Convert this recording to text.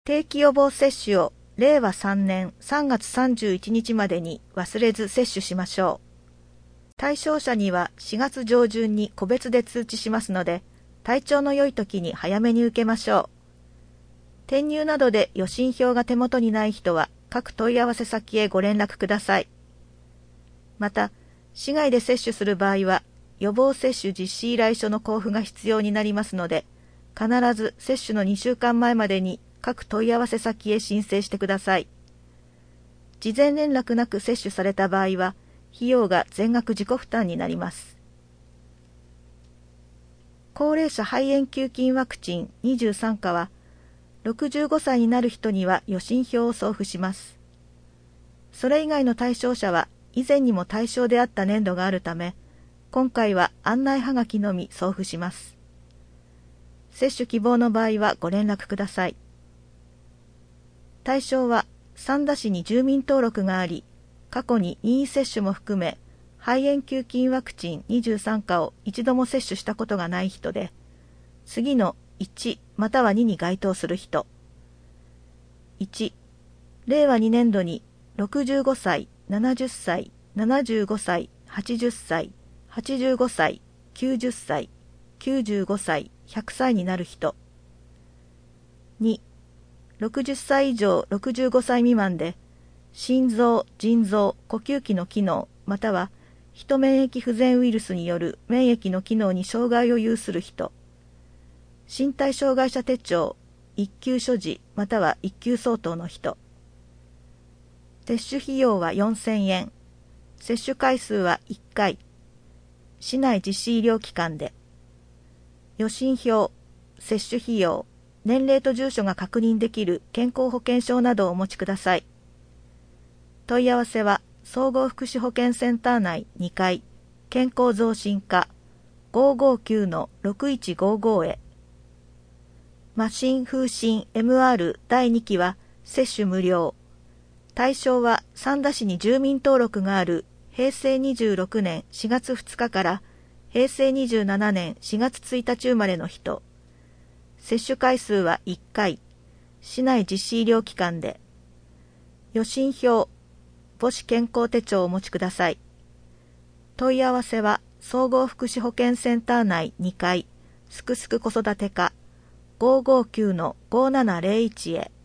定期予防接種を令和3年3月31日までに忘れず接種しましょう。対象者には4月上旬に個別で通知しますので、体調の良い時に早めに受けましょう。転入などで予診票が手元にない人は各問い合わせ先へご連絡ください。また、市外で接種する場合は、予防接種実施依頼書の交付が必要になりますので、必ず接種の2週間前までに各問い合わせ先へ申請してください。事前連絡なく接種された場合は、費用が全額自己負担になります。高齢者肺炎球菌ワクチン23価は、65歳になる人には予診票を送付します。それ以外の対象者は、以前にも対象であった年度があるため、今回は案内はがきのみ送付します。接種希望の場合はご連絡ください。対象は、三田市に住民登録があり、過去に任意接種も含め、肺炎球菌ワクチン23価を一度も接種したことがない人で、次の1または2に該当する人。1、令和2年度に65歳、70歳、75歳、80歳、85歳、90歳、95歳、100歳になる人。2、60歳以上65歳未満で、心臓、腎臓、呼吸器の機能、または、ヒト免疫不全ウイルスによる免疫の機能に障害を有する人。身体障害者手帳、1級所持、または1級相当の人。接種費用は4000円。接種回数は1回。市内実施医療機関で。予診票、接種費用、年齢と住所が確認できる健康保険証などをお持ちください。問い合わせは、総合福祉保健センター内2階、健康増進課 559-6155 へ。麻疹風疹 MR 第2期は接種無料。対象は三田市に住民登録がある平成26年4月2日から平成27年4月1日生まれの人。接種回数は1回。市内実施医療機関で。予診票、母子健康手帳をお持ちください。問い合わせは総合福祉保健センター内2階、すくすく子育て課 559-5701 へ。